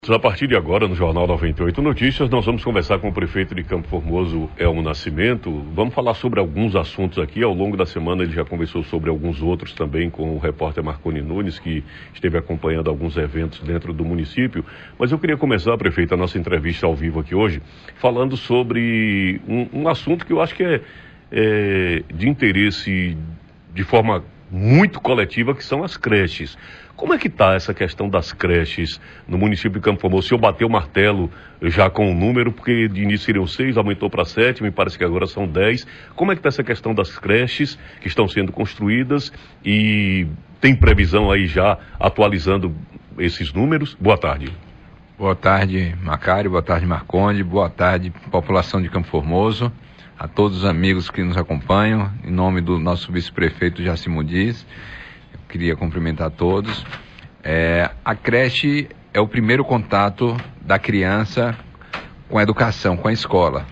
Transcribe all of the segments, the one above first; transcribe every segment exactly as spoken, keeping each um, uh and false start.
A partir de agora, no Jornal noventa e oito Notícias, nós vamos conversar com o prefeito de Campo Formoso, Elmo Nascimento. Vamos falar sobre alguns assuntos aqui. Ao longo da semana ele já conversou sobre alguns outros também com o repórter Marconi Nunes, que esteve acompanhando alguns eventos dentro do município. Mas eu queria começar, prefeito, a nossa entrevista ao vivo aqui hoje, falando sobre um, um assunto que eu acho que é, é de interesse de forma muito coletiva, que são as creches. Como é que está essa questão das creches no município de Campo Formoso? O senhor bateu o martelo já com o número, porque de início seriam seis, aumentou para sete, me parece que agora são dez. Como é que está essa questão das creches que estão sendo construídas e tem previsão aí já atualizando esses números? Boa tarde. Boa tarde, Macário, boa tarde, Marconde, boa tarde, população de Campo Formoso, a todos os amigos que nos acompanham, em nome do nosso vice-prefeito Jacimo Dias. Queria cumprimentar a todos. É, a creche é o primeiro contato da criança com a educação, com a escola.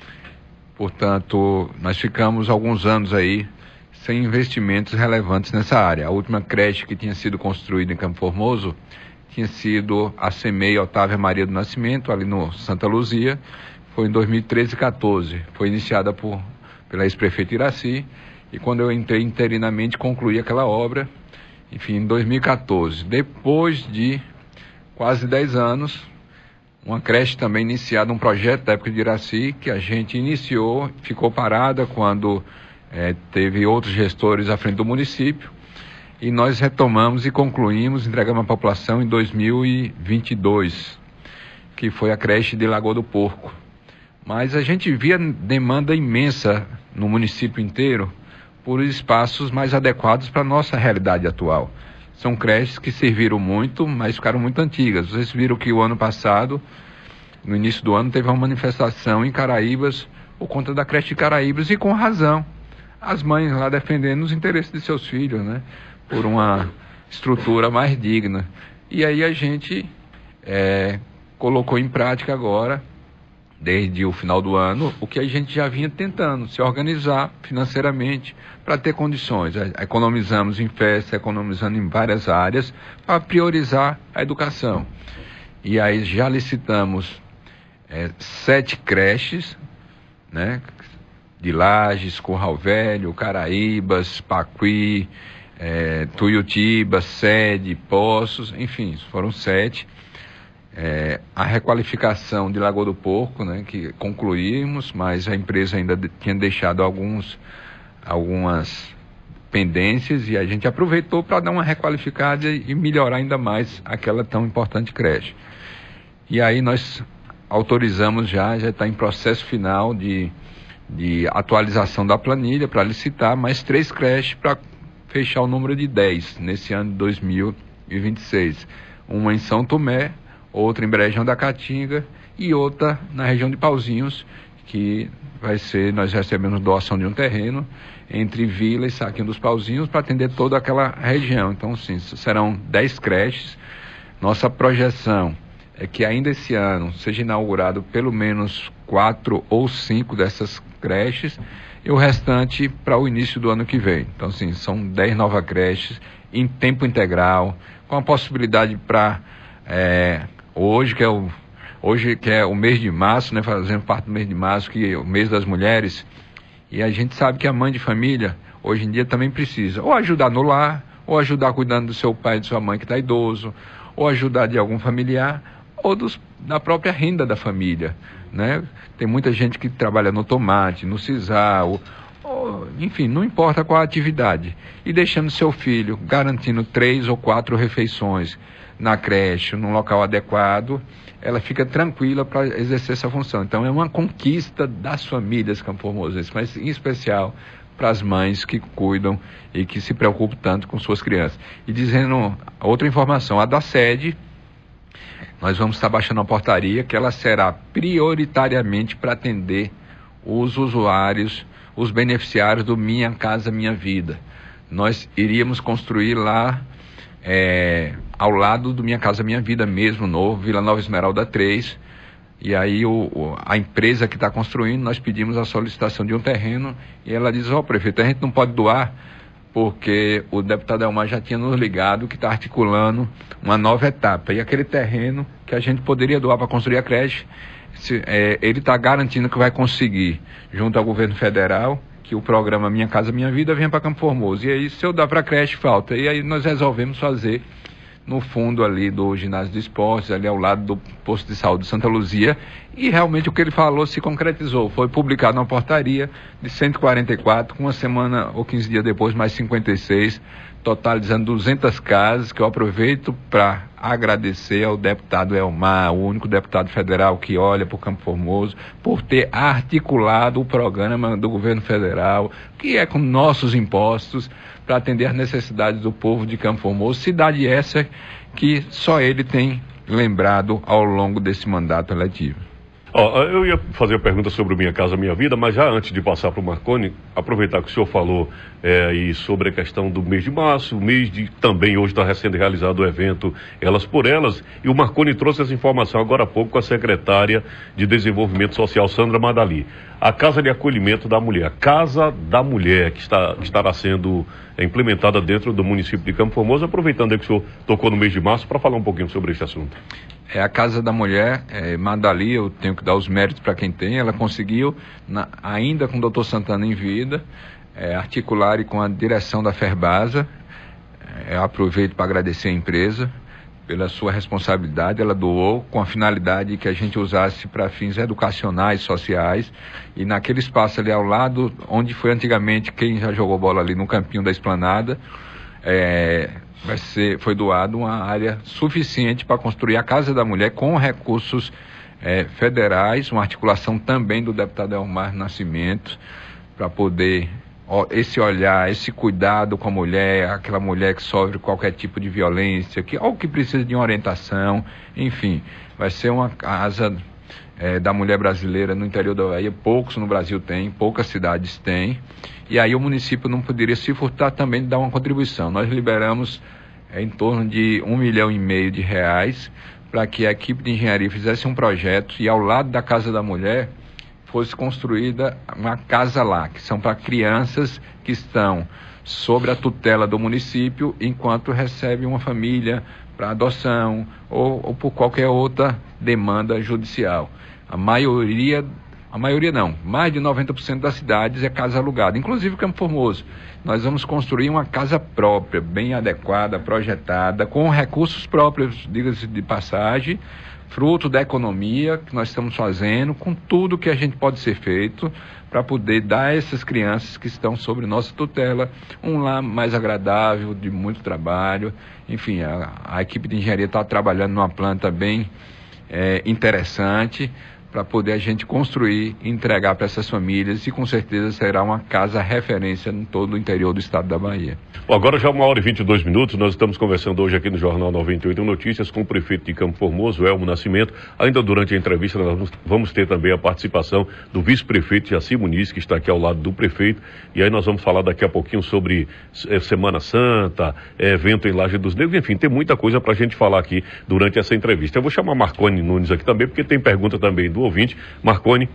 Portanto, nós ficamos alguns anos aí sem investimentos relevantes nessa área. A última creche que tinha sido construída em Campo Formoso tinha sido a SEMEI Otávia Maria do Nascimento, ali no Santa Luzia. Foi em dois mil e treze e quatorze. Foi iniciada por, pela ex-prefeita Iraci. E quando eu entrei interinamente, concluí aquela obra. Enfim, em dois mil e quatorze, depois de quase dez anos, uma creche também iniciada, um projeto da época de Iraci, que a gente iniciou, ficou parada quando é, teve outros gestores à frente do município, e nós retomamos e concluímos, entregamos à população em dois mil e vinte e dois, que foi a creche de Lagoa do Porco. Mas a gente via demanda imensa no município inteiro, por espaços mais adequados para a nossa realidade atual. São creches que serviram muito, mas ficaram muito antigas. Vocês viram que o ano passado, no início do ano, teve uma manifestação em Caraíbas por conta da creche de Caraíbas, e com razão. As mães lá defendendo os interesses de seus filhos, né? Por uma estrutura mais digna. E aí a gente é, colocou em prática agora, desde o final do ano, o que a gente já vinha tentando, se organizar financeiramente para ter condições. Economizamos em festa, economizando em várias áreas para priorizar a educação. E aí já licitamos é, sete creches, né, de Lages, Curral Velho, Caraíbas, Pacuí, é, Tuiutiba, Sede, Poços, enfim, foram sete. É, a requalificação de Lagoa do Porco, né, que concluímos, mas a empresa ainda de, tinha deixado alguns, algumas pendências, e a gente aproveitou para dar uma requalificada e melhorar ainda mais aquela tão importante creche. E aí nós autorizamos já, já está em processo final de, de atualização da planilha para licitar mais três creches para fechar o número de dez nesse ano de dois mil e vinte e seis. Uma em São Tomé, outra em Brejão da Caatinga e outra na região de Pauzinhos, que vai ser, nós recebemos doação de um terreno entre Vila e Saquinho dos Pauzinhos para atender toda aquela região. Então, sim, serão dez creches. Nossa projeção é que ainda esse ano seja inaugurado pelo menos quatro ou cinco dessas creches e o restante para o início do ano que vem. Então, sim, são dez novas creches em tempo integral, com a possibilidade para... É, Hoje que, é o, hoje que é o mês de março, né, fazendo parte do mês de março, que é o mês das mulheres, e a gente sabe que a mãe de família, hoje em dia, também precisa ou ajudar no lar, ou ajudar cuidando do seu pai e de sua mãe que está idoso, ou ajudar de algum familiar, ou dos, da própria renda da família, né? Tem muita gente que trabalha no tomate, no sisal, ou, enfim, não importa qual a atividade, e deixando seu filho garantindo três ou quatro refeições na creche, num local adequado, ela fica tranquila para exercer essa função. Então é uma conquista das famílias campo-formosenses, mas em especial para as mães que cuidam e que se preocupam tanto com suas crianças. E dizendo outra informação, a da sede, nós vamos estar baixando uma portaria que ela será prioritariamente para atender os usuários, os beneficiários do Minha Casa Minha Vida. Nós iríamos construir lá É, ao lado do Minha Casa Minha Vida mesmo, novo, Vila Nova Esmeralda três, e aí o, o, a empresa que está construindo, nós pedimos a solicitação de um terreno, e ela diz, ó, oh, prefeito, a gente não pode doar, porque o deputado Elmar já tinha nos ligado que está articulando uma nova etapa. E aquele terreno que a gente poderia doar para construir a creche, se, é, ele está garantindo que vai conseguir, junto ao governo federal, que o programa Minha Casa Minha Vida venha para Campo Formoso. E aí, se eu dar para a creche, falta. E aí nós resolvemos fazer no fundo ali do ginásio de esportes, ali ao lado do posto de saúde de Santa Luzia, e realmente o que ele falou se concretizou. Foi publicado uma portaria de cento e quarenta e quatro, com uma semana ou quinze dias depois, mais cinquenta e seis, totalizando duzentas casas, que eu aproveito para agradecer ao deputado Elmar, o único deputado federal que olha para o Campo Formoso, por ter articulado o programa do governo federal, que é com nossos impostos, para atender às necessidades do povo de Campo Formoso, cidade essa que só ele tem lembrado ao longo desse mandato eletivo. Oh, eu ia fazer a pergunta sobre o Minha Casa Minha Vida, mas já antes de passar para o Marconi, aproveitar que o senhor falou é, e sobre a questão do mês de março, o mês de também hoje está sendo realizado o evento Elas por Elas, e o Marconi trouxe essa informação agora há pouco com a secretária de Desenvolvimento Social, Sandra Madali. A Casa de Acolhimento da Mulher, a Casa da Mulher, que, está, que estará sendo implementada dentro do município de Campo Formoso, aproveitando aí que o senhor tocou no mês de março, para falar um pouquinho sobre esse assunto. É a Casa da Mulher, é, Madali, eu tenho que dar os méritos para quem tem, ela conseguiu, na, ainda com o doutor Santana em vida, é, articular e com a direção da Ferbasa, é, eu aproveito para agradecer a empresa pela sua responsabilidade, ela doou com a finalidade que a gente usasse para fins educacionais, sociais, e naquele espaço ali ao lado, onde foi antigamente, quem já jogou bola ali no campinho da Esplanada, é, vai ser, foi doado uma área suficiente para construir a Casa da Mulher com recursos é, federais, uma articulação também do deputado Elmar Nascimento, para poder ó, esse olhar, esse cuidado com a mulher, aquela mulher que sofre qualquer tipo de violência, que, ou que precisa de uma orientação, enfim, vai ser uma casa é, da mulher brasileira no interior da Bahia, poucos no Brasil têm, poucas cidades têm, e aí o município não poderia se furtar também de dar uma contribuição. Nós liberamos é, em torno de um milhão e meio de reais para que a equipe de engenharia fizesse um projeto e ao lado da Casa da Mulher fosse construída uma casa lá, que são para crianças que estão sob a tutela do município enquanto recebe uma família para adoção ou, ou por qualquer outra demanda judicial. A maioria A maioria não, mais de noventa por cento das cidades é casa alugada, inclusive Campo Formoso. Nós vamos construir uma casa própria, bem adequada, projetada, com recursos próprios, diga-se de passagem, fruto da economia que nós estamos fazendo, com tudo que a gente pode ser feito para poder dar a essas crianças que estão sob nossa tutela um lar mais agradável, de muito trabalho. Enfim, a, a equipe de engenharia está trabalhando numa planta bem é, interessante, para poder a gente construir e entregar para essas famílias, e com certeza será uma casa referência em todo o interior do estado da Bahia. Bom, agora já uma hora e vinte e dois minutos, nós estamos conversando hoje aqui no Jornal noventa e oito Notícias com o prefeito de Campo Formoso, Elmo Nascimento. Ainda durante a entrevista nós vamos ter também a participação do vice-prefeito Jaci Muniz, que está aqui ao lado do prefeito, e aí nós vamos falar daqui a pouquinho sobre é, Semana Santa, é, evento em Laje dos Negros, enfim, tem muita coisa para a gente falar aqui durante essa entrevista. Eu vou chamar Marconi Nunes aqui também, porque tem pergunta também do ouvinte. Marconi.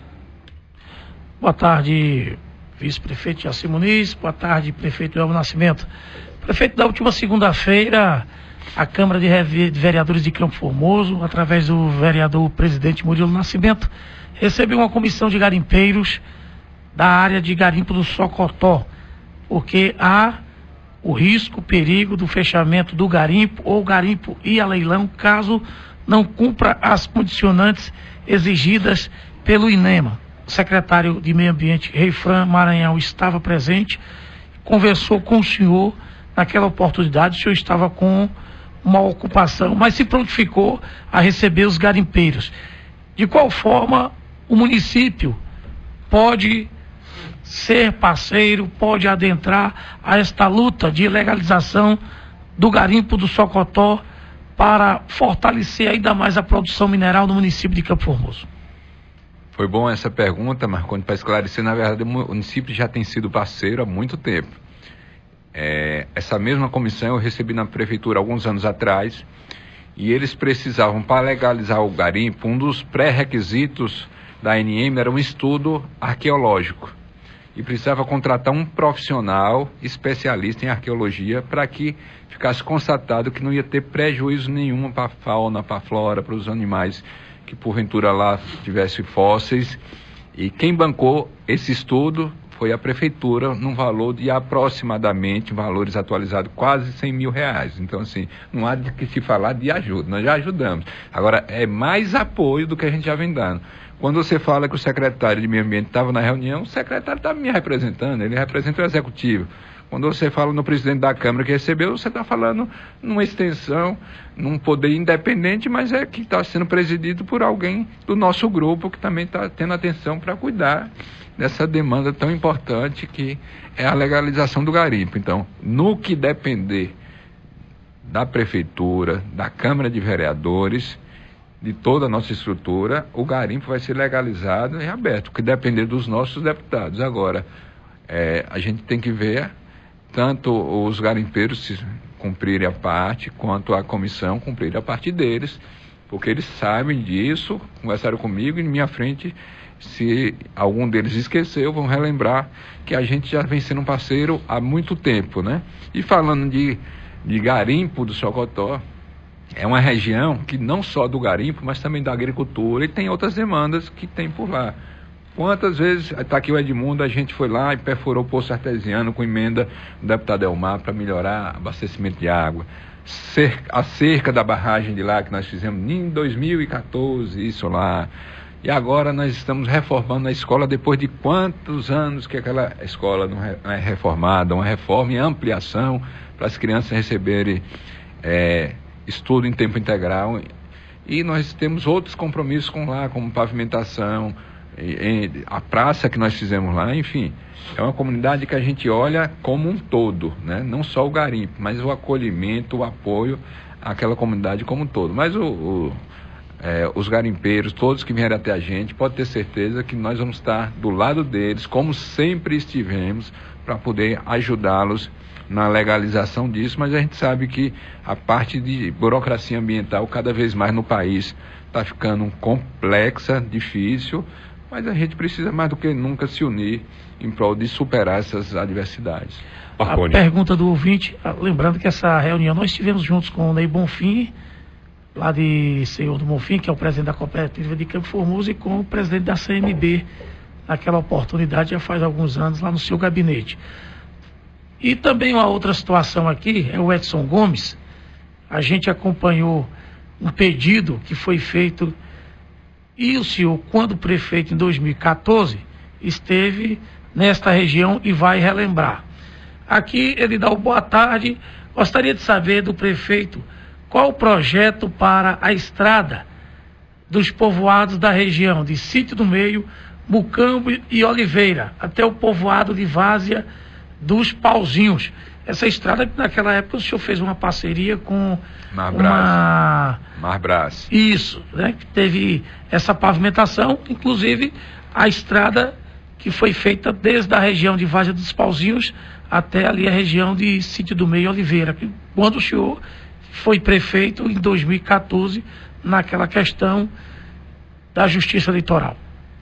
Boa tarde, vice-prefeito Jaci Muniz. Boa tarde, prefeito Elmo Nascimento. Prefeito, da última segunda-feira, a Câmara de Vereadores de Campo Formoso, através do vereador presidente Murilo Nascimento, recebeu uma comissão de garimpeiros da área de garimpo do Socotó, porque há o risco, o perigo do fechamento do garimpo ou garimpo ir a leilão caso não cumpra as condicionantes exigidas pelo INEMA. O secretário de Meio Ambiente, Reifran Maranhão, estava presente, conversou com o senhor naquela oportunidade. O senhor estava com uma ocupação, mas se prontificou a receber os garimpeiros. De qual forma o município pode ser parceiro, pode adentrar a esta luta de legalização do garimpo do Socotó para fortalecer ainda mais a produção mineral no município de Campo Formoso? Foi bom essa pergunta, Marconi, para esclarecer. Na verdade, o município já tem sido parceiro há muito tempo. É, essa mesma comissão eu recebi na prefeitura alguns anos atrás, e eles precisavam, para legalizar o garimpo, um dos pré-requisitos da A N M era um estudo arqueológico. e precisava contratar um profissional especialista em arqueologia para que ficasse constatado que não ia ter prejuízo nenhum para a fauna, para a flora, para os animais que porventura lá tivessem fósseis. E quem bancou esse estudo foi a prefeitura, num valor de aproximadamente, valores atualizados, quase cem mil reais. Então, assim, não há de que se falar de ajuda, nós já ajudamos. Agora, é mais apoio do que a gente já vem dando. Quando você fala que o secretário de Meio Ambiente estava na reunião, o secretário estava me representando, ele representa o executivo. Quando você fala no presidente da Câmara que recebeu, você está falando numa extensão, num poder independente, mas é que está sendo presidido por alguém do nosso grupo que também está tendo atenção para cuidar dessa demanda tão importante que é a legalização do garimpo. Então, no que depender da Prefeitura, da Câmara de Vereadores, de toda a nossa estrutura, o garimpo vai ser legalizado e aberto, o que depender dos nossos deputados. Agora, é, a gente tem que ver tanto os garimpeiros se cumprirem a parte, quanto a comissão cumprir a parte deles, porque eles sabem disso, conversaram comigo e em minha frente, se algum deles esqueceu, vão relembrar que a gente já vem sendo um parceiro há muito tempo, né? E falando de, de garimpo do Chocotó, é uma região que não só do garimpo, mas também da agricultura, e tem outras demandas que tem por lá. Quantas vezes, está aqui o Edmundo, a gente foi lá e perfurou o poço artesiano com emenda do deputado Elmar para melhorar o abastecimento de água. Cerca, a cerca da barragem de lá que nós fizemos em dois mil e quatorze, isso lá. E agora nós estamos reformando a escola depois de quantos anos que aquela escola não é reformada, uma reforma e ampliação para as crianças receberem é, estudo em tempo integral. E nós temos outros compromissos com lá, como pavimentação, a praça que nós fizemos lá, enfim, é uma comunidade que a gente olha como um todo, né? Não só o garimpo, mas o acolhimento, o apoio àquela comunidade como um todo. Mas o, o, é, os garimpeiros, todos que vierem até a gente, pode ter certeza que nós vamos estar do lado deles, como sempre estivemos, para poder ajudá-los na legalização disso, mas a gente sabe que a parte de burocracia ambiental cada vez mais no país está ficando complexa, difícil, mas a gente precisa mais do que nunca se unir em prol de superar essas adversidades. A pergunta do ouvinte, lembrando que essa reunião nós estivemos juntos com o Ney Bonfim, lá de Senhor do Bonfim, que é o presidente da cooperativa de Campo Formoso, e com o presidente da C M B, naquela oportunidade já faz alguns anos, lá no seu gabinete. E também uma outra situação aqui, é o Edson Gomes. A gente acompanhou um pedido que foi feito, e o senhor, quando prefeito em dois mil e quatorze, esteve nesta região e vai relembrar. Aqui ele dá o boa tarde. Gostaria de saber do prefeito qual o projeto para a estrada dos povoados da região de Sítio do Meio, Mucambo e Oliveira, até o povoado de Várzea dos Pauzinhos. Essa estrada, naquela época, o senhor fez uma parceria com uma... Marbras. Isso, né? Que teve essa pavimentação, inclusive a estrada que foi feita desde a região de Várzea dos Pauzinhos até ali a região de Sítio do Meio e Oliveira, quando o senhor foi prefeito em dois mil e quatorze, naquela questão da Justiça Eleitoral.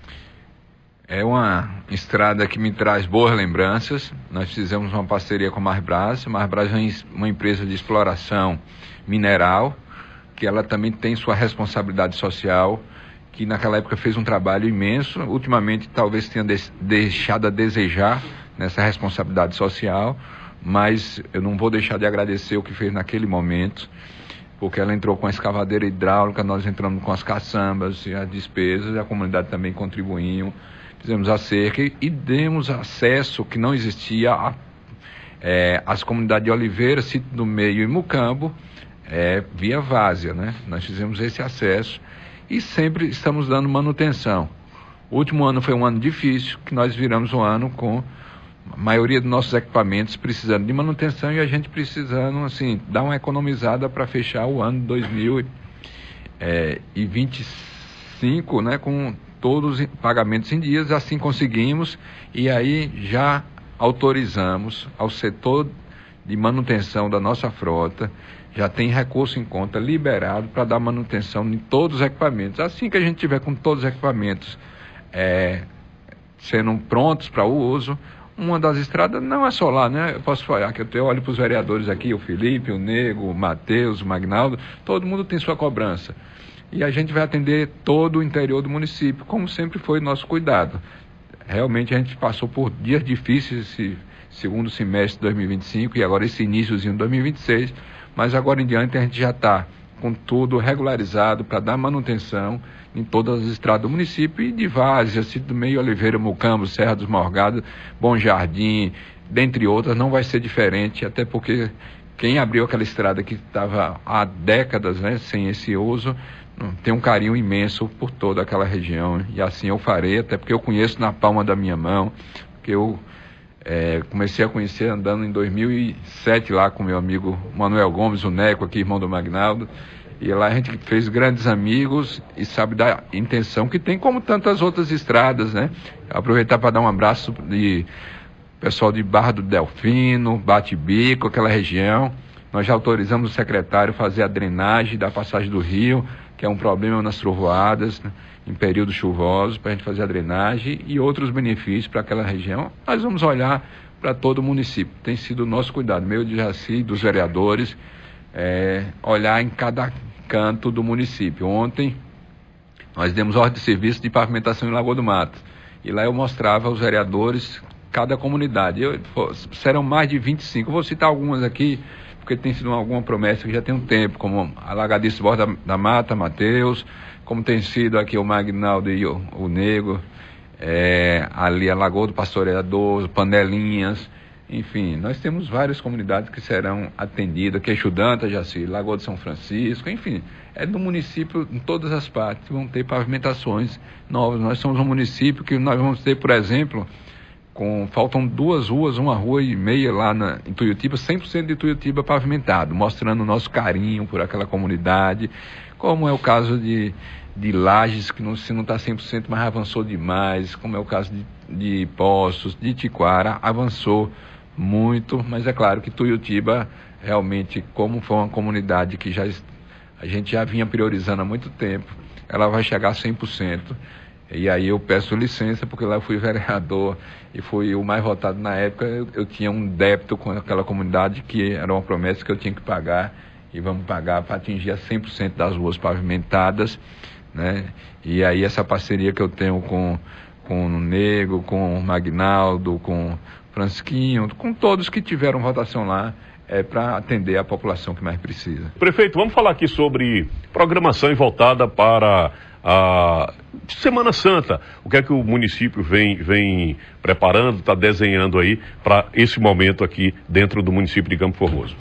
É uma estrada que me traz boas lembranças. Nós fizemos uma parceria com a Marbras. A Marbras é uma empresa de exploração mineral, que ela também tem sua responsabilidade social, que naquela época fez um trabalho imenso. Ultimamente talvez tenha deixado a desejar nessa responsabilidade social, mas eu não vou deixar de agradecer o que fez naquele momento, porque ela entrou com a escavadeira hidráulica, nós entramos com as caçambas e as despesas, a comunidade também contribuiu. Fizemos a cerca e, e demos acesso que não existia a, é, às comunidades de Oliveira, Sítio do Meio e Mucambo, é, via Várzea, né? Nós fizemos esse acesso e sempre estamos dando manutenção. O último ano foi um ano difícil, que nós viramos um ano com a maioria dos nossos equipamentos precisando de manutenção e a gente precisando, assim, dar uma economizada para fechar o ano de dois mil e vinte e cinco, né, com todos os pagamentos em dias. Assim conseguimos, e aí já autorizamos ao setor de manutenção da nossa frota, já tem recurso em conta liberado para dar manutenção em todos os equipamentos. Assim que a gente tiver com todos os equipamentos é, sendo prontos para o uso. Uma das estradas não é só lá, né? Eu posso falar que eu olho para os vereadores aqui, o Felipe, o Nego, o Matheus, o Magnaldo, todo mundo tem sua cobrança. E a gente vai atender todo o interior do município, como sempre foi nosso cuidado. Realmente a gente passou por dias difíceis esse segundo semestre de dois mil e vinte e cinco e agora esse iníciozinho de dois mil e vinte e seis, mas agora em diante a gente já está com tudo regularizado para dar manutenção em todas as estradas do município e de várias, Jacinto do Meio, Oliveira, Mucambo, Serra dos Morgados, Bom Jardim, dentre outras, não vai ser diferente, até porque quem abriu aquela estrada que estava há décadas, né, sem esse uso, tem um carinho imenso por toda aquela região, e assim eu farei, até porque eu conheço na palma da minha mão, porque eu é, comecei a conhecer andando em dois mil e sete lá com meu amigo Manuel Gomes, o Neco, aqui, irmão do Magnaldo, e lá a gente fez grandes amigos e sabe da intenção que tem, como tantas outras estradas, né? Aproveitar para dar um abraço de pessoal de Barra do Delfino, Bate-Bico, aquela região. Nós já autorizamos o secretário a fazer a drenagem da passagem do rio, que é um problema nas trovoadas, né, em períodos chuvosos, para a gente fazer a drenagem e outros benefícios para aquela região. Nós vamos olhar para todo o município. Tem sido o nosso cuidado, meu de Jaci, dos vereadores, é, olhar em cada canto do município. Ontem nós demos ordem de serviço de pavimentação em Lagoa do Mato. E lá eu mostrava aos vereadores cada comunidade. Eu, serão mais de vinte e cinco. Eu vou citar algumas aqui, porque tem sido alguma promessa que já tem um tempo, como Alagadiço Borda da Mata, Mateus, como tem sido aqui o Magnaldo e o, o Nego, é, ali a Lagoa do Pastoreador, Panelinhas, enfim, nós temos várias comunidades que serão atendidas, Queixo Danta, Jaci, Lagoa de São Francisco, enfim, é do município em todas as partes, vão ter pavimentações novas. Nós somos um município que nós vamos ter, por exemplo, com, faltam duas ruas, uma rua e meia lá na, em Tuiutiba, cem por cento de Tuiutiba pavimentado, mostrando o nosso carinho por aquela comunidade, como é o caso de, de Lages, que não, se não está cem por cento, mas avançou demais, como é o caso de, de Poços, de Tiquara, avançou muito, mas é claro que Tuiutiba, realmente, como foi uma comunidade que já, a gente já vinha priorizando há muito tempo, ela vai chegar a cem por cento. E aí eu peço licença, porque lá eu fui vereador e fui o mais votado na época. Eu, eu tinha um débito com aquela comunidade que era uma promessa que eu tinha que pagar, e vamos pagar para atingir a cem por cento das ruas pavimentadas, né? E aí essa parceria que eu tenho com, com o Nego, com o Magnaldo, com o Francisquinho, com todos que tiveram votação lá, é para atender a população que mais precisa. Prefeito, vamos falar aqui sobre programação voltada para a Semana Santa. O que é que o município vem, vem preparando, está desenhando aí para esse momento aqui dentro do município de Campo Formoso?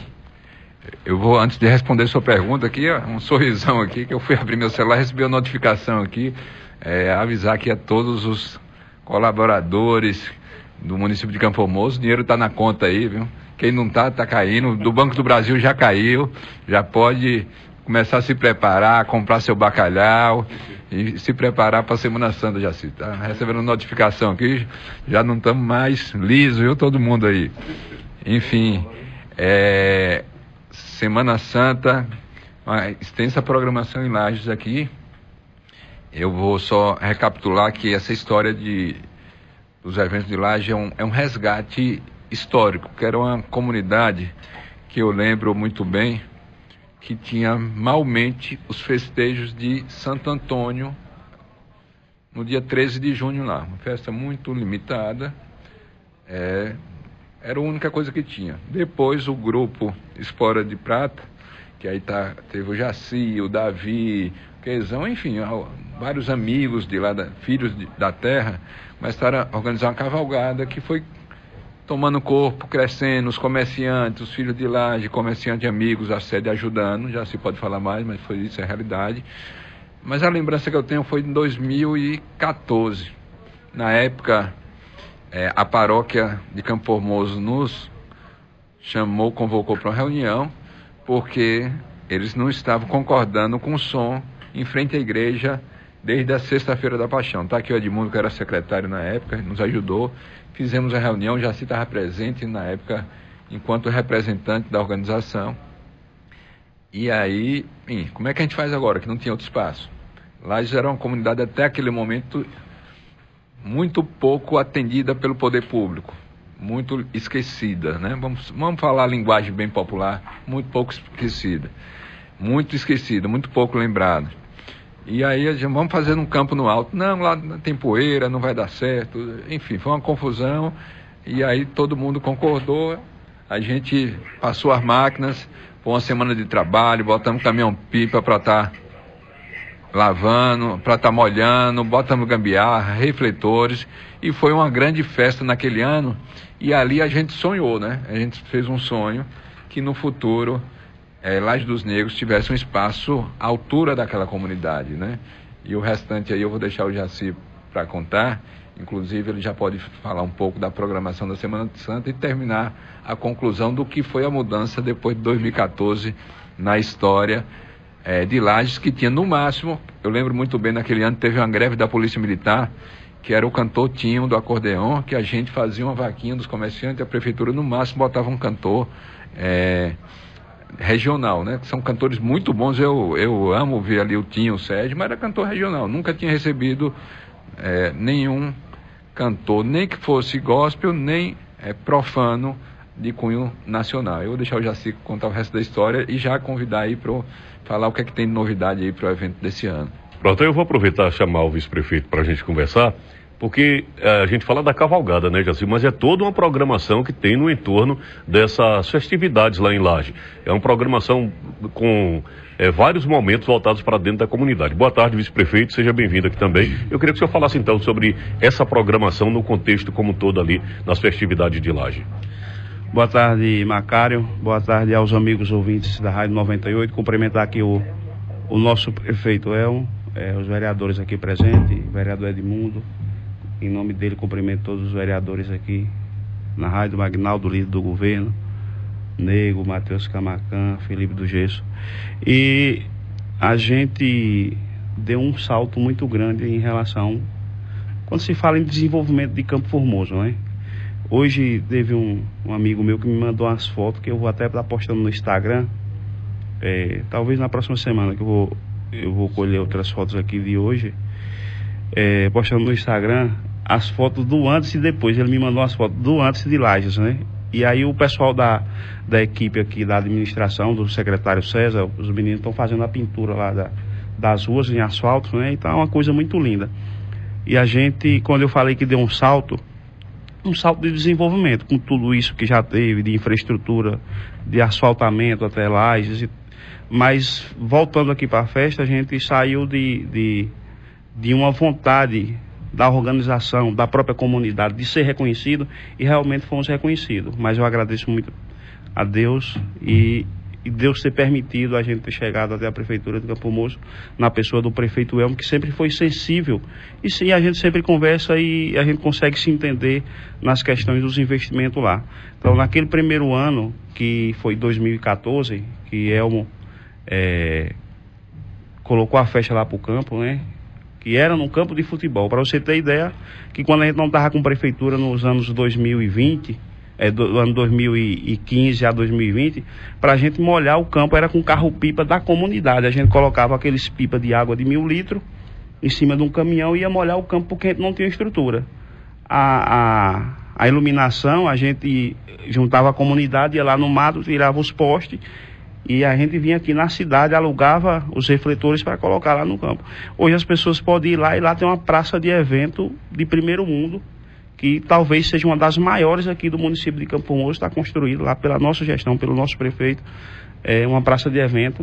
Eu vou, antes de responder sua pergunta aqui, um sorrisão aqui, que eu fui abrir meu celular, recebi a notificação aqui, é, avisar aqui a todos os colaboradores do município de Campo Formoso, o dinheiro está na conta aí, viu? Quem não está, está caindo, do Banco do Brasil já caiu, já pode começar a se preparar, comprar seu bacalhau e se preparar para a Semana Santa, já se está recebendo notificação aqui, já não estamos mais lisos, viu, todo mundo aí. Enfim, é, Semana Santa, uma extensa programação em Lages aqui. Eu vou só recapitular que essa história de, dos eventos de Lages é um, é um resgate histórico, que era uma comunidade que eu lembro muito bem, que tinha malmente os festejos de Santo Antônio no dia treze de junho lá, uma festa muito limitada, é, era a única coisa que tinha. Depois o grupo Espora de Prata, que aí tá, teve o Jaci, o Davi, o Quezão, enfim, vários amigos de lá, da, filhos de, da terra, começaram a organizar uma cavalgada que foi tomando corpo, crescendo, os comerciantes, os filhos de Laje, comerciantes amigos, a sede ajudando, já se pode falar mais, mas foi isso, é a realidade. Mas a lembrança que eu tenho foi em dois mil e quatorze. Na época, é, a paróquia de Campo Formoso nos chamou, convocou para uma reunião, porque eles não estavam concordando com o som em frente à igreja desde a sexta-feira da Paixão. Está aqui o Edmundo, que era secretário na época, nos ajudou. Fizemos a reunião, já se estava presente na época enquanto representante da organização. E aí, bem, como é que a gente faz agora, que não tinha outro espaço? Lages era uma comunidade até aquele momento muito pouco atendida pelo poder público, muito esquecida, né? Vamos, vamos falar a linguagem bem popular, muito pouco esquecida, muito esquecida, muito pouco lembrada. E aí a gente, vamos fazer um campo no alto, não, lá tem poeira, não vai dar certo, enfim, foi uma confusão, e aí todo mundo concordou, a gente passou as máquinas, foi uma semana de trabalho, botamos caminhão-pipa para estar lavando, para estar molhando, botamos gambiarra, refletores, e foi uma grande festa naquele ano, e ali a gente sonhou, né? A gente fez um sonho que no futuro é, Laje dos Negros tivesse um espaço à altura daquela comunidade, né? E o restante aí eu vou deixar o Jaci para contar, inclusive ele já pode falar um pouco da programação da Semana Santa e terminar a conclusão do que foi a mudança depois de dois mil e quatorze na história é, de Lajes, que tinha no máximo, eu lembro muito bem, naquele ano teve uma greve da Polícia Militar, que era o cantor Tinho do acordeon, que a gente fazia uma vaquinha dos comerciantes, a prefeitura no máximo botava um cantor é, regional, né? São cantores muito bons, eu, eu amo ver ali o Tinho, o Sérgio, mas era cantor regional, nunca tinha recebido é, nenhum cantor, nem que fosse gospel, nem é, profano de cunho nacional. Eu vou deixar o Jaci contar o resto da história e já convidar aí para falar o que é que tem de novidade aí para o evento desse ano. Pronto, eu vou aproveitar e chamar o vice-prefeito para a gente conversar, porque a gente fala da cavalgada, né, Jaci? Mas é toda uma programação que tem no entorno dessas festividades lá em Laje. É uma programação com é, vários momentos voltados para dentro da comunidade. Boa tarde, vice-prefeito, seja bem-vindo aqui também. Eu queria que o senhor falasse então sobre essa programação no contexto como um todo ali, nas festividades de Laje. Boa tarde, Macário. Boa tarde aos amigos ouvintes da Rádio noventa e oito. Cumprimentar aqui o, o nosso prefeito Elmo, é, os vereadores aqui presentes, o vereador Edmundo. Em nome dele, cumprimento todos os vereadores aqui na Rádio Magnaldo, líder do governo, Nego, Matheus Camacan, Felipe do Gesso. E a gente deu um salto muito grande em relação, quando se fala em desenvolvimento de Campo Formoso, né? Hoje teve um, um amigo meu que me mandou umas fotos que eu vou até estar postando no Instagram, é, talvez na próxima semana que eu vou, eu vou colher outras fotos aqui de hoje, é, postando no Instagram as fotos do antes e depois. Ele me mandou as fotos do antes de Lajes, né? E aí o pessoal da, da equipe aqui da administração, do secretário César, os meninos estão fazendo a pintura lá da, das ruas em asfalto, né? Então é uma coisa muito linda. E a gente, quando eu falei que deu um salto, um salto de desenvolvimento, com tudo isso que já teve, de infraestrutura, de asfaltamento até Lajes. Mas voltando aqui para a festa, a gente saiu de, de, de uma vontade da organização, da própria comunidade, de ser reconhecido, e realmente fomos reconhecidos. Mas eu agradeço muito a Deus e, e Deus ter permitido a gente ter chegado até a Prefeitura de Campo Formoso, na pessoa do prefeito Elmo, que sempre foi sensível. E sim, a gente sempre conversa e a gente consegue se entender nas questões dos investimentos lá. Então, naquele primeiro ano, que foi dois mil e quatorze, que Elmo é, colocou a festa lá para o campo, né? Que era no campo de futebol. Para você ter ideia, que quando a gente não estava com prefeitura nos anos dois mil e vinte, é, do ano dois mil e quinze a dois mil e vinte, para a gente molhar o campo era com carro-pipa da comunidade. A gente colocava aqueles pipas de água de mil litros em cima de um caminhão e ia molhar o campo porque a gente não tinha estrutura. A, a, a iluminação, a gente juntava a comunidade, ia lá no mato, tirava os postes, e a gente vinha aqui na cidade, alugava os refletores para colocar lá no campo. Hoje as pessoas podem ir lá e lá tem uma praça de evento de primeiro mundo, que talvez seja uma das maiores aqui do município de Campo Formoso, está construída lá pela nossa gestão, pelo nosso prefeito. É uma praça de evento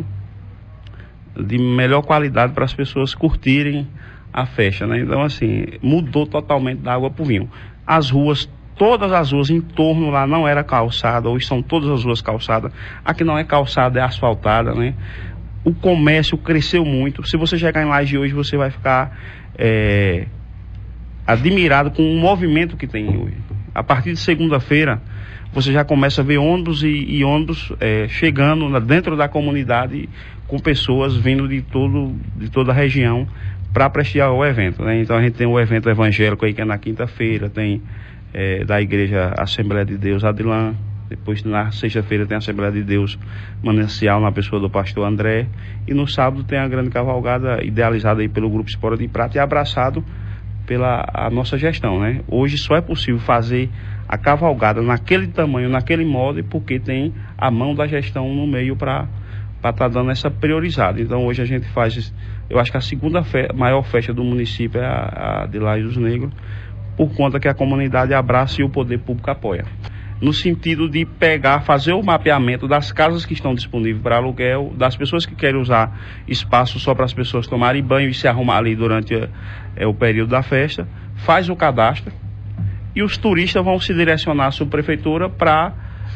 de melhor qualidade para as pessoas curtirem a festa, né? Então, assim, mudou totalmente da água para o vinho. As ruas, todas as ruas em torno lá não era calçada, hoje são todas as ruas calçadas. Aqui não é calçada, é asfaltada, né? O comércio cresceu muito. Se você chegar em Laje hoje, você vai ficar é, admirado com o movimento que tem hoje. A partir de segunda-feira, você já começa a ver ônibus e, e ônibus é, chegando dentro da comunidade com pessoas vindo de, todo, de toda a região para prestigiar o evento, né? Então a gente tem o evento evangélico aí que é na quinta-feira, tem É, da Igreja Assembleia de Deus Adilã, depois na sexta-feira tem a Assembleia de Deus Manancial na pessoa do pastor André, e no sábado tem a grande cavalgada idealizada aí pelo Grupo Espora de Prata e abraçado pela a nossa gestão, né? Hoje só é possível fazer a cavalgada naquele tamanho, naquele modo, porque tem a mão da gestão no meio para estar tá dando essa priorizada. Então hoje a gente faz, eu acho que a segunda fe maior festa do município é a, a de Laje dos Negros, por conta que a comunidade abraça e o poder público apoia. No sentido de pegar, fazer o mapeamento das casas que estão disponíveis para aluguel, das pessoas que querem usar espaço só para as pessoas tomarem banho e se arrumar ali durante é, o período da festa, faz o cadastro e os turistas vão se direcionar à subprefeitura para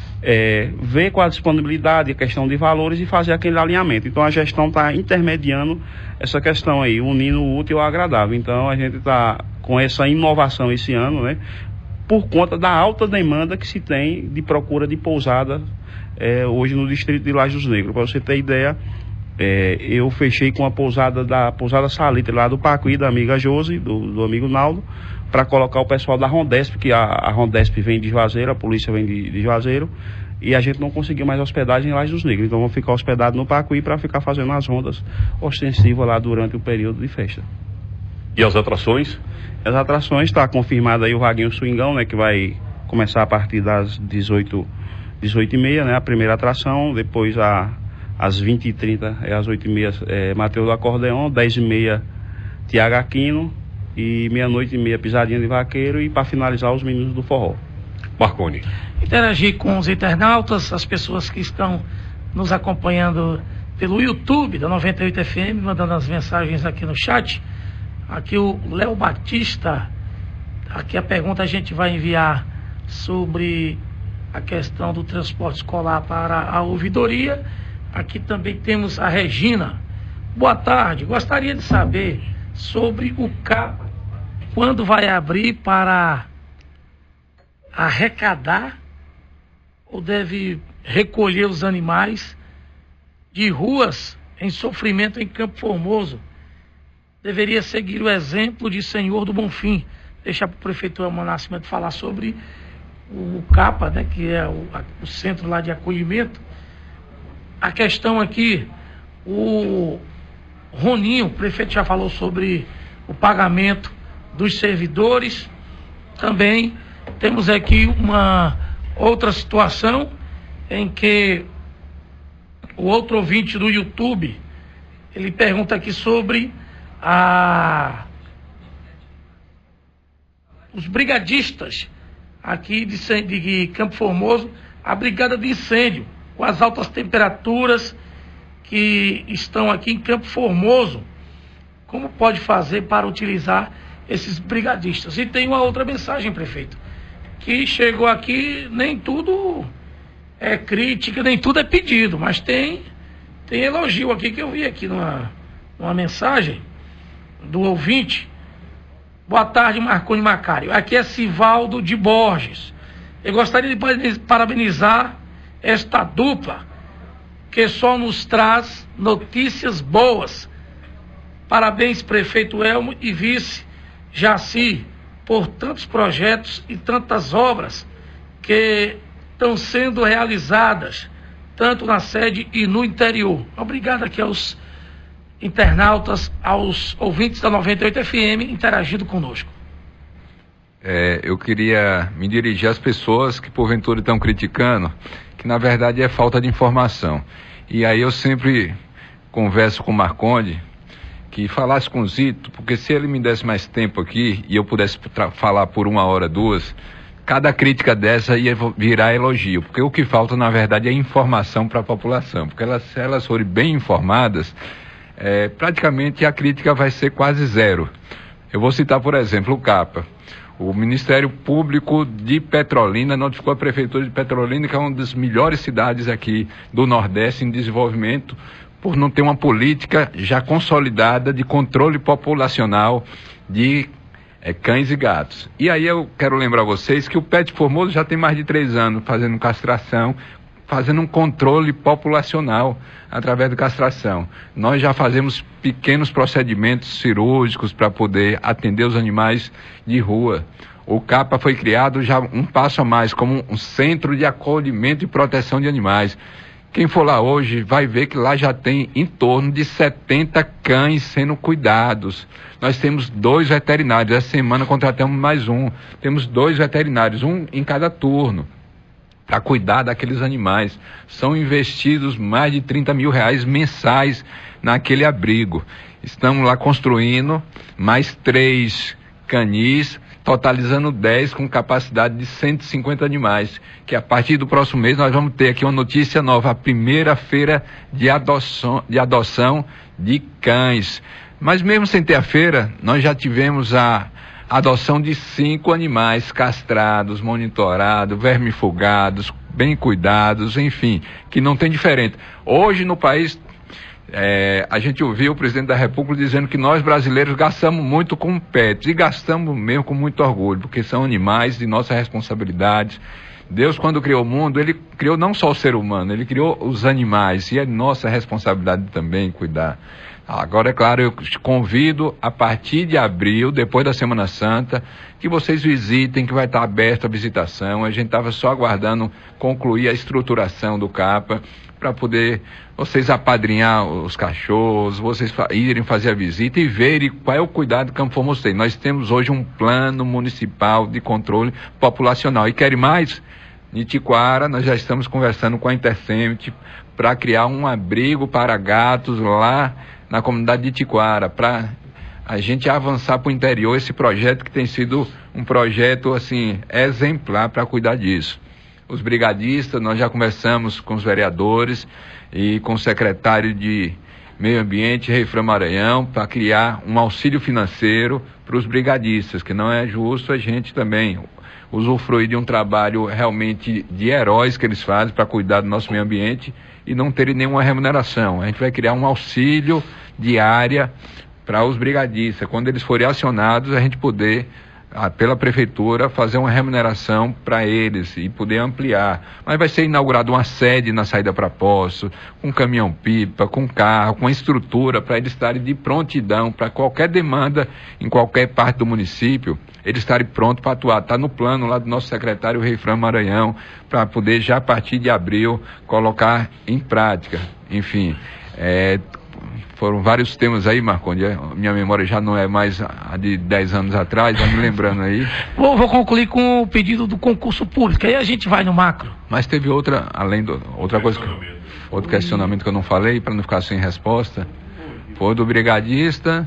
é, ver qual a disponibilidade, a questão de valores e fazer aquele alinhamento. Então a gestão está intermediando essa questão aí, unindo o útil ao agradável. Então a gente está com essa inovação esse ano, né? Por conta da alta demanda que se tem de procura de pousada é, hoje no distrito de Laje dos Negros. Para você ter ideia, é, eu fechei com a pousada da pousada Salitre lá do Pacuí, da amiga Josi, do, do amigo Naldo, para colocar o pessoal da Rondesp, que a, a Rondesp vem de Juazeiro, a polícia vem de, de Juazeiro, e a gente não conseguiu mais hospedagem em Laje dos Negros. Então vamos ficar hospedados no Pacuí para ficar fazendo as rondas ostensivas lá durante o período de festa. E as atrações? As atrações, está confirmado aí o Vaguinho Swingão, né, que vai começar a partir das dezoito, dezoito e meia, né, a primeira atração, depois a, às vinte e trinta, é às oito e meia, é, Mateus do Acordeon, dez e meia, Tiago Aquino, e meia-noite e meia, Pisadinha de Vaqueiro, e para finalizar, os Meninos do Forró. Marconi. Interagir com os internautas, as pessoas que estão nos acompanhando pelo YouTube da noventa e oito F M, mandando as mensagens aqui no chat. Aqui o Léo Batista, aqui a pergunta a gente vai enviar sobre a questão do transporte escolar para a ouvidoria. Aqui também temos a Regina. Boa tarde, gostaria de saber sobre o CAPA, quando vai abrir para arrecadar ou deve recolher os animais de ruas em sofrimento em Campo Formoso. Deveria seguir o exemplo de Senhor do Bonfim. Deixar para o prefeito Elmo Nascimento falar sobre o CAPA, né, que é o, a, o centro lá de acolhimento. A questão aqui, o Roninho, o prefeito já falou sobre o pagamento dos servidores. Também temos aqui uma outra situação em que o outro ouvinte do YouTube, ele pergunta aqui sobre a os brigadistas aqui de, de Campo Formoso, a brigada de incêndio, com as altas temperaturas que estão aqui em Campo Formoso, como pode fazer para utilizar esses brigadistas? E tem uma outra mensagem, prefeito, que chegou aqui, nem tudo é crítica, nem tudo é pedido, mas tem, tem elogio aqui que eu vi aqui numa, numa mensagem do ouvinte. Boa tarde, Marconi Macário. Aqui é Sivaldo de Borges. Eu gostaria de parabenizar esta dupla que só nos traz notícias boas. Parabéns, prefeito Elmo e vice Jaci, por tantos projetos e tantas obras que estão sendo realizadas, tanto na sede e no interior. Obrigado aqui aos internautas, aos ouvintes da noventa e oito F M interagindo conosco. É, eu queria me dirigir às pessoas que porventura estão criticando, que na verdade é falta de informação. E aí eu sempre converso com o Marconde, que falasse com o Zito, porque se ele me desse mais tempo aqui e eu pudesse falar por uma hora, duas, cada crítica dessa ia virar elogio, porque o que falta na verdade é informação para a população, porque elas, se elas forem bem informadas, É, praticamente a crítica vai ser quase zero. Eu vou citar, por exemplo, o CAPA. O Ministério Público de Petrolina notificou a Prefeitura de Petrolina, que é uma das melhores cidades aqui do Nordeste em desenvolvimento, por não ter uma política já consolidada de controle populacional de é, cães e gatos. E aí eu quero lembrar vocês que o Pet Formoso já tem mais de três anos fazendo castração, fazendo um controle populacional através da castração. Nós já fazemos pequenos procedimentos cirúrgicos para poder atender os animais de rua. O CAPA foi criado já um passo a mais, como um centro de acolhimento e proteção de animais, Quem for lá hoje vai ver que lá já tem em torno de setenta cães sendo cuidados. Nós temos dois veterinários, essa semana contratamos mais um. Temos dois veterinários, um em cada turno, para cuidar daqueles animais. São investidos mais de trinta mil reais mensais naquele abrigo. Estamos lá construindo mais três canis, totalizando dez com capacidade de cento e cinquenta animais, que a partir do próximo mês nós vamos ter aqui uma notícia nova, a primeira feira de adoção, de adoção de cães. Mas mesmo sem ter a feira, nós já tivemos a adoção de cinco animais castrados, monitorados, vermifugados, bem cuidados, enfim, que não tem diferente. Hoje no país, É, a gente ouviu o presidente da República dizendo que nós brasileiros gastamos muito com pets, e gastamos mesmo com muito orgulho, porque são animais de nossa responsabilidade. Deus, quando criou o mundo, ele criou não só o ser humano, ele criou os animais, e é nossa responsabilidade também cuidar. Agora, é claro, eu te convido a partir de abril, depois da Semana Santa, que vocês visitem, que vai estar aberto a visitação. A gente estava só aguardando concluir a estruturação do CAPA, para poder vocês apadrinhar os cachorros, vocês fa- irem fazer a visita e verem qual é o cuidado que Campo Formoso tem. Nós temos hoje um plano municipal de controle populacional. E querem mais? Em Tiquara, nós já estamos conversando com a Intercept para criar um abrigo para gatos lá na comunidade de Tiquara, para a gente avançar para o interior esse projeto que tem sido um projeto assim exemplar para cuidar disso. Os brigadistas, nós já conversamos com os vereadores e com o secretário de Meio Ambiente, Reifran Maranhão, para criar um auxílio financeiro para os brigadistas, que não é justo a gente também usufruir de um trabalho realmente de heróis que eles fazem para cuidar do nosso meio ambiente e não terem nenhuma remuneração. A gente vai criar um auxílio diária para os brigadistas. Quando eles forem acionados, a gente poder, pela prefeitura, fazer uma remuneração para eles e poder ampliar. Mas vai ser inaugurada uma sede na saída para Poço, com caminhão-pipa, com carro, com estrutura para eles estarem de prontidão para qualquer demanda em qualquer parte do município, eles estarem prontos para atuar. Está no plano lá do nosso secretário Reifran Maranhão, para poder já a partir de abril colocar em prática. Enfim, é... foram vários temas aí, Marcondes. Minha memória já não é mais a de dez anos atrás, vai me lembrando aí. Vou, vou concluir com o pedido do concurso público, aí a gente vai no macro. Mas teve outra, além do, outra coisa, que, outro questionamento que eu não falei, para não ficar sem resposta, foi do brigadista.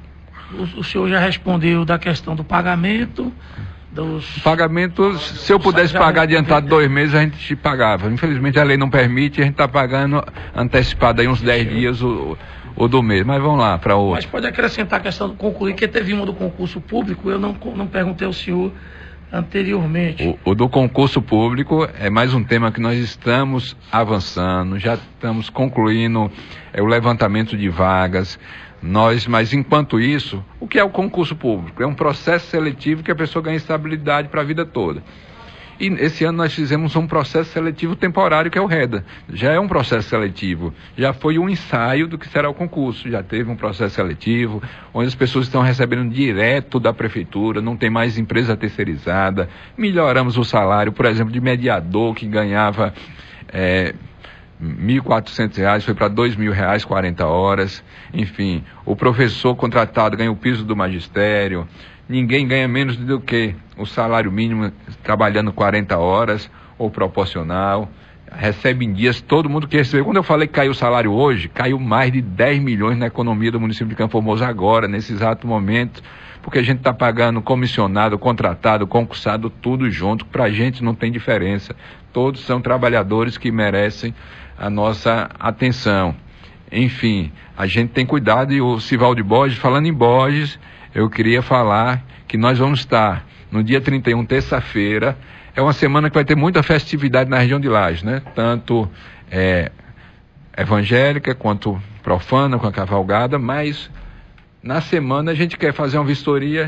O, o senhor já respondeu da questão do pagamento. Dos Pagamentos, se eu pudesse pagar adiantado dois meses, a gente te pagava. Infelizmente a lei não permite, a gente está pagando antecipado aí uns dez dias o, o do mês. Mas vamos lá para outro. Mas pode acrescentar a questão do concluir, que teve uma do concurso público, eu não, não perguntei ao senhor anteriormente. O, o do concurso público é mais um tema que nós estamos avançando, já estamos concluindo é, o levantamento de vagas. Nós, mas enquanto isso, o que é o concurso público? É um processo seletivo que a pessoa ganha estabilidade para a vida toda. E esse ano nós fizemos um processo seletivo temporário, que é o REDA. Já é um processo seletivo, já foi um ensaio do que será o concurso. Já teve um processo seletivo, onde as pessoas estão recebendo direto da prefeitura, não tem mais empresa terceirizada. Melhoramos o salário, por exemplo, de mediador, que ganhava É, mil e quatrocentos reais, foi para dois mil reais, quarenta horas. Enfim, o professor contratado ganha o piso do magistério. Ninguém ganha menos do que o salário mínimo trabalhando quarenta horas ou proporcional. Recebe em dias, todo mundo que recebeu. Quando eu falei que caiu o salário hoje, caiu mais de dez milhões na economia do município de Campo Formoso agora, nesse exato momento, porque a gente está pagando comissionado, contratado, concursado, tudo junto. Para a gente não tem diferença. Todos são trabalhadores que merecem a nossa atenção. Enfim, a gente tem cuidado. E o Sivaldo Borges, falando em Borges, eu queria falar que nós vamos estar no dia trinta e um, terça-feira. É uma semana que vai ter muita festividade na região de Lages, né? Tanto é, evangélica quanto profana, com a cavalgada, mas na semana a gente quer fazer uma vistoria.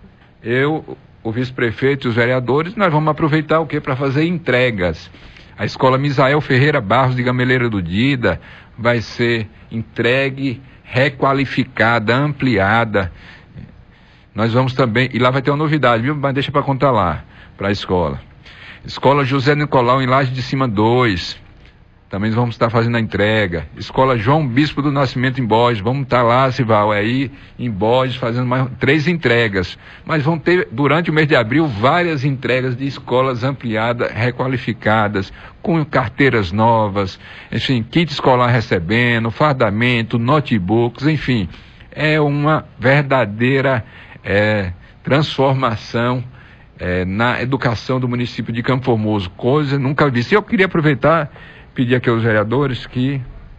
Eu, o vice-prefeito e os vereadores, nós vamos aproveitar o quê? Para fazer entregas. A escola Misael Ferreira Barros de Gameleira do Dida vai ser entregue, requalificada, ampliada. Nós vamos também, e lá vai ter uma novidade, viu? Mas deixa para contar lá, para a escola. Escola José Nicolau em Laje de Cima dois. também vamos estar fazendo a entrega. Escola João Bispo do Nascimento em Borges, vamos estar lá, Sival, aí em Borges, fazendo mais três entregas. Mas vão ter, durante o mês de abril, várias entregas de escolas ampliadas, requalificadas, com carteiras novas, enfim, kit escolar recebendo, fardamento, notebooks, enfim. É uma verdadeira é, transformação é, na educação do município de Campo Formoso, coisa nunca vista. E eu queria aproveitar, pedir aqui aos vereadores que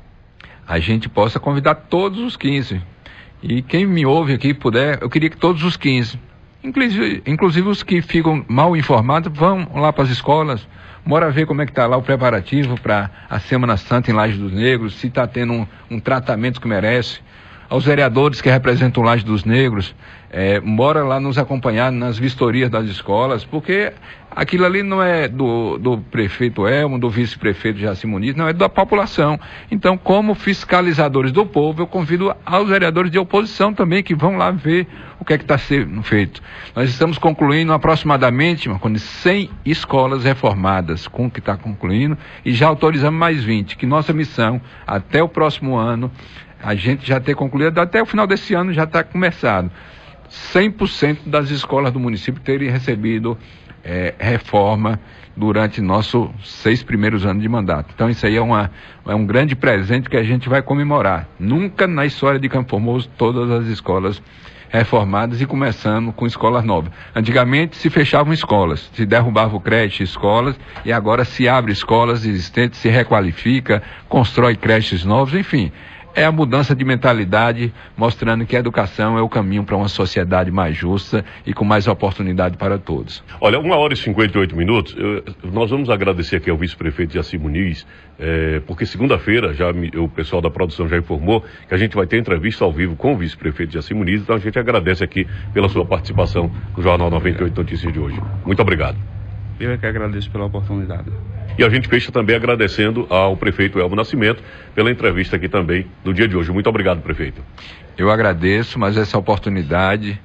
a gente possa convidar todos os quinze. E quem me ouve aqui puder, eu queria que todos os quinze, inclusive, inclusive os que ficam mal informados, vão lá para as escolas, bora ver como é que está lá o preparativo para a Semana Santa em Laje dos Negros, se está tendo um, um tratamento que merece. Aos vereadores que representam o Laje dos Negros, é, bora lá nos acompanhar nas vistorias das escolas, porque aquilo ali não é do, do prefeito Elmo, do vice-prefeito Jaci Muniz, não, é da população. Então, como fiscalizadores do povo, eu convido aos vereadores de oposição também, que vão lá ver o que é que está sendo feito. Nós estamos concluindo aproximadamente com cem escolas reformadas, com o que está concluindo, e já autorizamos mais vinte, que nossa missão, até o próximo ano, a gente já ter concluído, até o final desse ano já está começado, cem por cento das escolas do município terem recebido é, reforma durante nossos seis primeiros anos de mandato. Então isso aí é, uma, é um grande presente que a gente vai comemorar. Nunca na história de Campo Formoso todas as escolas reformadas e começando com escolas novas. Antigamente se fechavam escolas, se derrubavam creches, escolas, e agora se abre escolas existentes, se requalifica, constrói creches novas, enfim. É a mudança de mentalidade, mostrando que a educação é o caminho para uma sociedade mais justa e com mais oportunidade para todos. Olha, uma hora e cinquenta e oito minutos, eu, nós vamos agradecer aqui ao vice-prefeito Jaci Muniz, é, porque segunda-feira, já me, o pessoal da produção já informou que a gente vai ter entrevista ao vivo com o vice-prefeito Jaci Muniz, então a gente agradece aqui pela sua participação no Jornal noventa e oito Notícias de hoje. Muito obrigado. Eu é que agradeço pela oportunidade. E a gente fecha também agradecendo ao prefeito Elmo Nascimento pela entrevista aqui também no dia de hoje. Muito obrigado, prefeito. Eu agradeço, mas essa oportunidade,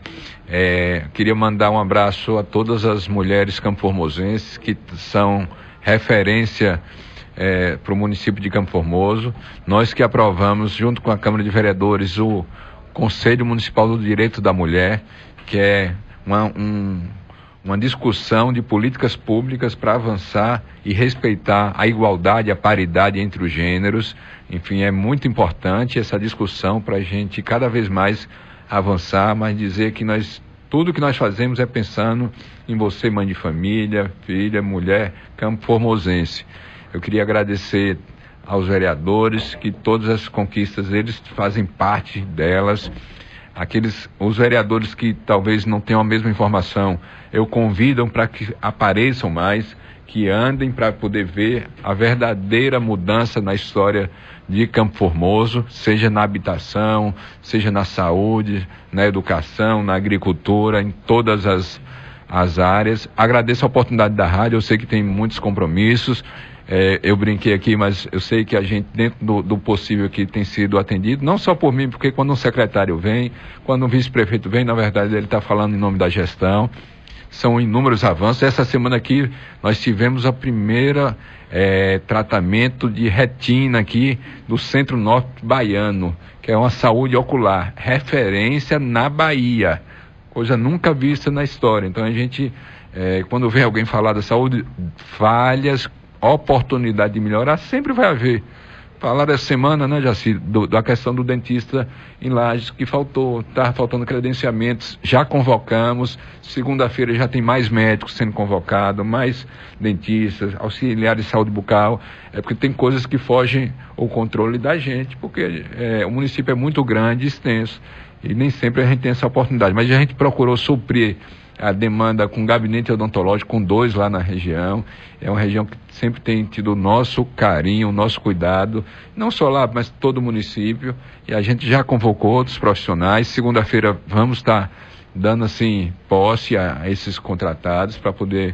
é, queria mandar um abraço a todas as mulheres campoformosenses que são referência é, para o município de Campo Formoso. Nós que aprovamos, junto com a Câmara de Vereadores, o Conselho Municipal do Direito da Mulher, que é uma, um... uma discussão de políticas públicas para avançar e respeitar a igualdade, a paridade entre os gêneros. Enfim, é muito importante essa discussão para a gente cada vez mais avançar, mas dizer que nós, tudo que nós fazemos é pensando em você, mãe de família, filha, mulher, campo formosense. Eu queria agradecer aos vereadores, que todas as conquistas, eles fazem parte delas. Aqueles, os vereadores que talvez não tenham a mesma informação, eu convido para que apareçam mais, que andem para poder ver a verdadeira mudança na história de Campo Formoso, seja na habitação, seja na saúde, na educação, na agricultura, em todas as, as áreas. Agradeço a oportunidade da rádio, eu sei que tem muitos compromissos. É, eu brinquei aqui, mas eu sei que a gente, dentro do, do possível que tem sido atendido, não só por mim, porque quando um secretário vem, quando um vice-prefeito vem, na verdade ele está falando em nome da gestão, são inúmeros avanços. Essa semana aqui nós tivemos a primeira é, tratamento de retina aqui do Centro-Norte Baiano, que é uma saúde ocular, referência na Bahia, coisa nunca vista na história. Então a gente, é, quando vem alguém falar da saúde, falhas, oportunidade de melhorar, sempre vai haver. Falaram essa semana, né, Jaci, do, da questão do dentista em Lages, que faltou, está faltando credenciamentos, já convocamos, segunda-feira já tem mais médicos sendo convocados, mais dentistas, auxiliares de saúde bucal, é porque tem coisas que fogem ao controle da gente, porque é, o município é muito grande e extenso, e nem sempre a gente tem essa oportunidade, mas a gente procurou suprir a demanda com gabinete odontológico, com dois lá na região. É uma região que sempre tem tido o nosso carinho, o nosso cuidado, não só lá, mas todo o município. E a gente já convocou outros profissionais. Segunda-feira vamos estar dando assim posse a, a esses contratados para poder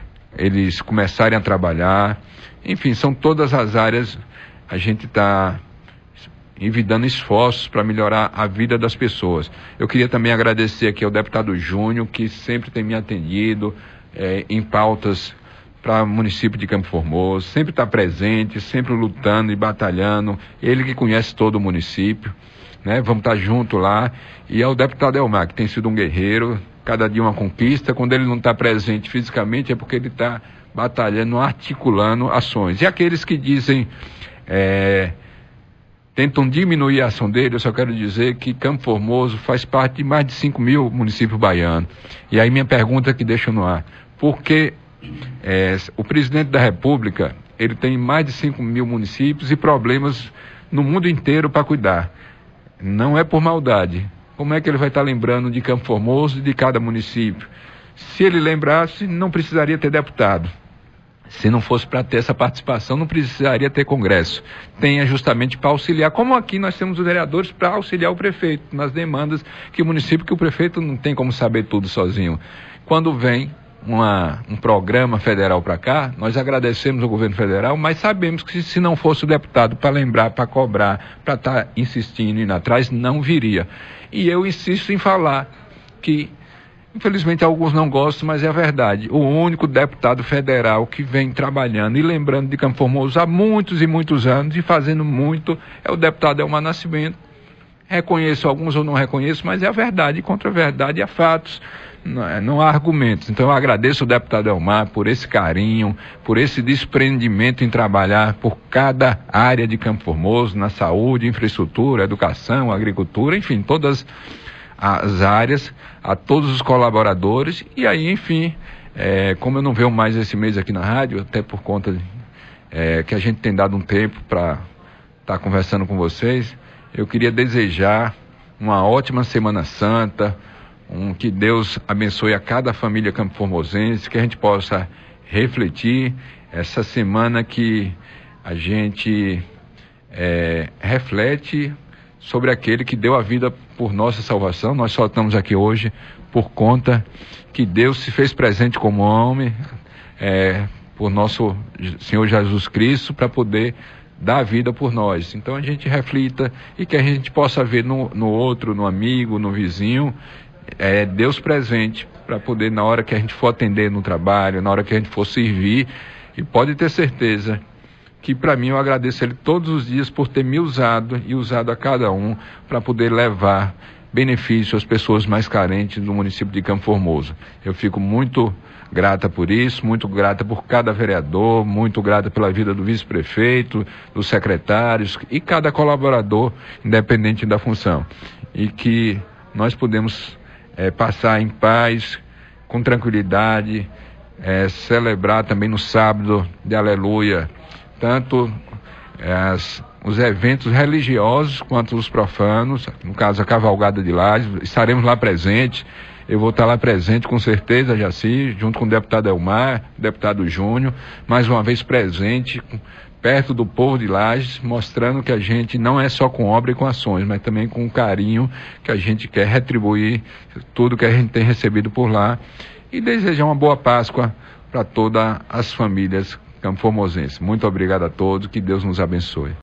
eles começarem a trabalhar. Enfim, são todas as áreas. A gente está envidando esforços para melhorar a vida das pessoas. Eu queria também agradecer aqui ao deputado Júnior, que sempre tem me atendido é, em pautas para o município de Campo Formoso, sempre está presente, sempre lutando e batalhando, ele que conhece todo o município, né? Vamos estar junto lá, e ao deputado Elmar, que tem sido um guerreiro, cada dia uma conquista. Quando ele não está presente fisicamente é porque ele está batalhando, articulando ações. E aqueles que dizem, é, tentam diminuir a ação dele, eu só quero dizer que Campo Formoso faz parte de mais de cinco mil municípios baianos. E aí minha pergunta que deixo no ar, por que É, o presidente da República, ele tem mais de cinco mil municípios e problemas no mundo inteiro para cuidar? Não é por maldade. Como é que ele vai estar lembrando de Campo Formoso e de cada município? Se ele lembrasse, não precisaria ter deputado. Se não fosse para ter essa participação, não precisaria ter congresso. Tenha justamente para auxiliar, como aqui nós temos os vereadores para auxiliar o prefeito nas demandas que o município, que o prefeito não tem como saber tudo sozinho. Quando vem Uma, um programa federal para cá, nós agradecemos ao governo federal, mas sabemos que se não fosse o deputado para lembrar, para cobrar, para estar tá insistindo e indo atrás, não viria. E eu insisto em falar que, infelizmente alguns não gostam, mas é a verdade, o único deputado federal que vem trabalhando e lembrando de Campo Formoso há muitos e muitos anos e fazendo muito é o deputado Elmar Nascimento. Reconheço alguns ou não reconheço, mas é a verdade, e contra a verdade há fatos. Não, não há argumentos. Então eu agradeço o deputado Elmar por esse carinho, por esse desprendimento em trabalhar por cada área de Campo Formoso, na saúde, infraestrutura, educação, agricultura, enfim, todas as áreas, a todos os colaboradores. E aí, enfim, é, como eu não venho mais esse mês aqui na rádio, até por conta de, é, que a gente tem dado um tempo para estar tá conversando com vocês, eu queria desejar uma ótima Semana Santa, Um, que Deus abençoe a cada família campo-formosense, que a gente possa refletir essa semana, que a gente é, reflete sobre aquele que deu a vida por nossa salvação. Nós só estamos aqui hoje por conta que Deus se fez presente como homem, é, por nosso Senhor Jesus Cristo, para poder dar a vida por nós. Então a gente reflita e que a gente possa ver no, no outro, no amigo, no vizinho, É Deus presente, para poder, na hora que a gente for atender no trabalho, na hora que a gente for servir, e pode ter certeza que, para mim, eu agradeço Ele todos os dias por ter me usado e usado a cada um para poder levar benefício às pessoas mais carentes do município de Campo Formoso. Eu fico muito grata por isso, muito grata por cada vereador, muito grata pela vida do vice-prefeito, dos secretários e cada colaborador, independente da função. E que nós podemos É, passar em paz, com tranquilidade, é, celebrar também no sábado de aleluia, tanto é, as, os eventos religiosos quanto os profanos, no caso a cavalgada de Lages, estaremos lá presentes. Eu vou estar lá presente com certeza, Jaci, junto com o deputado Elmar, o deputado Júnior, mais uma vez presente, perto do povo de Lages, mostrando que a gente não é só com obra e com ações, mas também com carinho, que a gente quer retribuir tudo que a gente tem recebido por lá, e desejar uma boa Páscoa para todas as famílias campo-formosenses. Muito obrigado a todos, que Deus nos abençoe.